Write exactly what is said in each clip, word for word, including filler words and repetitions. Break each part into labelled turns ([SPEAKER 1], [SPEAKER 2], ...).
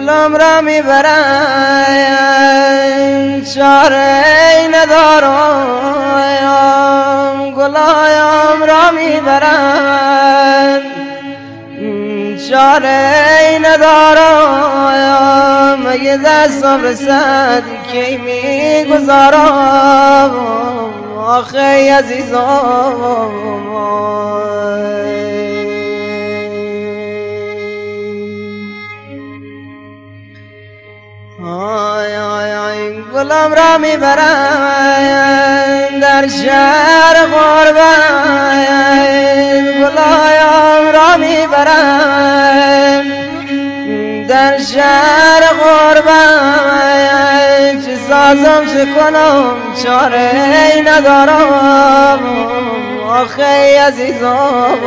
[SPEAKER 1] گلم را میبرن چاره ندارم، گلایم را میبرن چاره ندارم، مگه دستم رسد کی میگذارم آخه عزیزم. آی آی آی گلم را میبرن در شهر غربت، گلایم را میبرن در شهر غربت، چه سازم چه کنم چاره ندارم آخه عزیزم.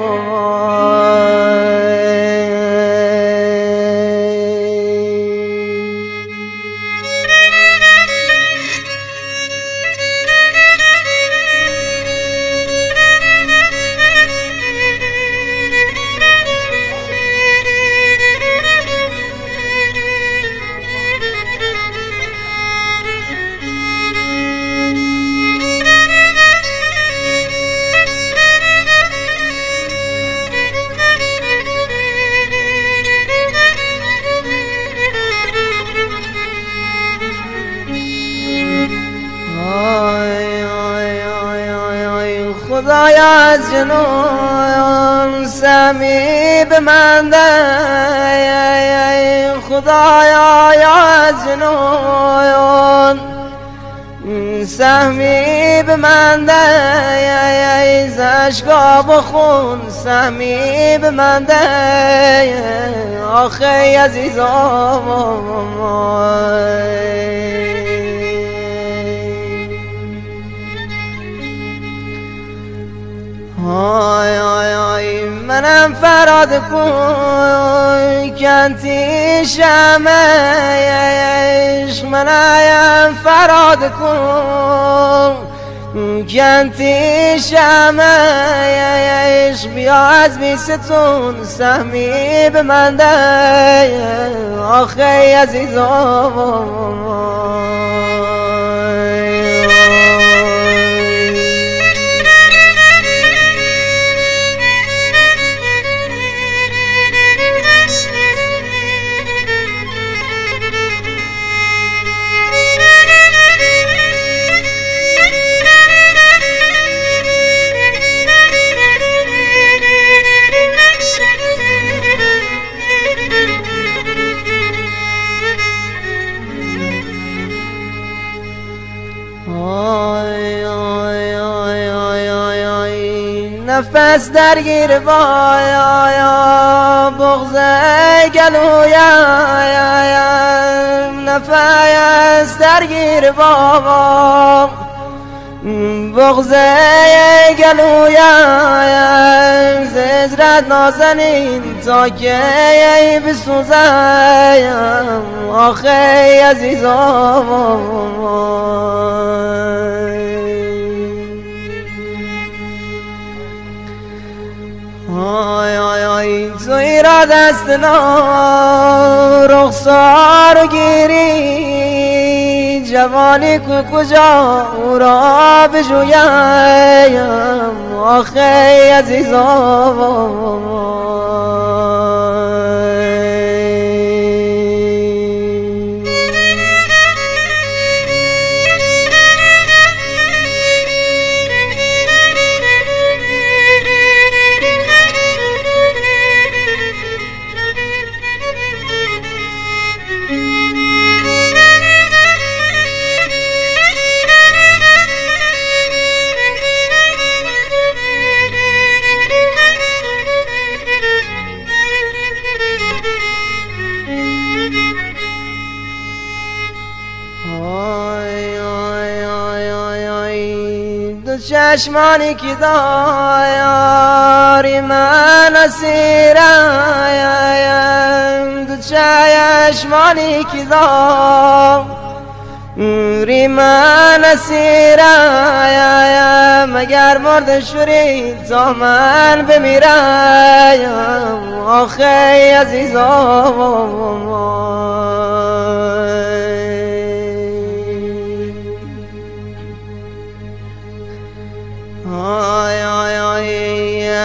[SPEAKER 1] خدایا از جنون سهمی به من ده، خدایا از جنون سهمی به من ده، ز اشکاب و خون سهمی به من ده آخه عزیزم. آی آی آی منم فراد کن کنتی شمه عشق، منم فراد کن کنتی شمه عشق، بیا از بیستون سهمی به من ده آخه عزیزم. نفس درگیر بایا بغض گلویم، نفس درگیر بابا بغض گلویم، زجرت نازنین تا که بسوزم آخه عزیزم. آی آی آی توی را دست نا رخسار گیری، جوانی کو کجا او را بجویم آخه عزیزم. چشمانی که داری من اسیرم، دو چشمانی که داری من اسیرم، مگر مرد شوری تا من بمیرم آخه عزیزم.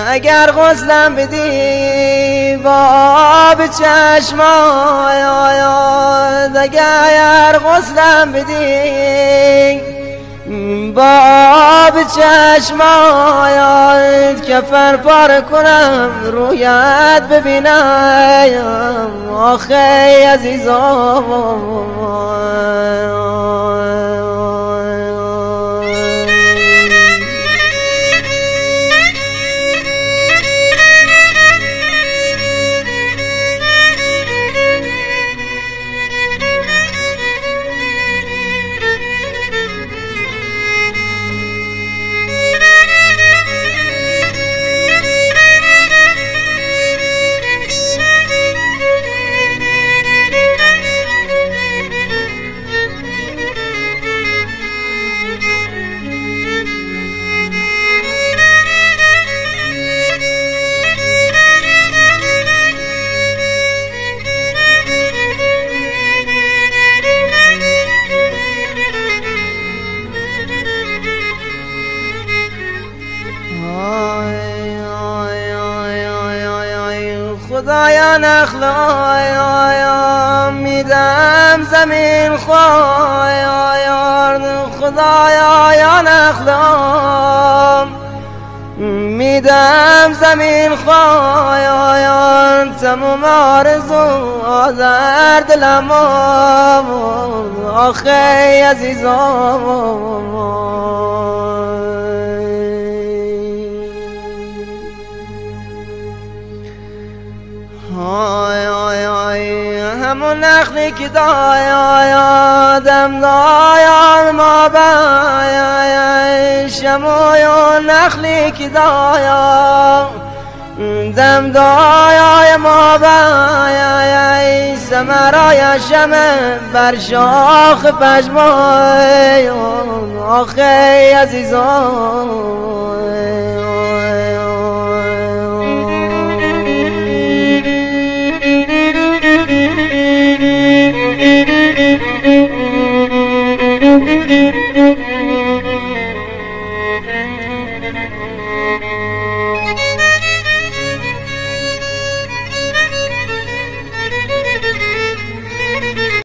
[SPEAKER 1] اگر غسلم بدی با آب چشمایت، اگر غسلم بدی با آب چشمایت، کفن پاره کنم رویت ببینم آخه عزیزم. خدایا نخلایا میدم زمین خوایا، خدایا یا نخلا میدم زمین خوایا، تموم آرزو آذر دلم آخه عزیزم. آی آی آی همون نخلی که دایا دم دایا ما بای، شموی و نخلی که دایا دم دایا ما بای، سمرای شمه بر شاخ پشمای آخه عزیزان.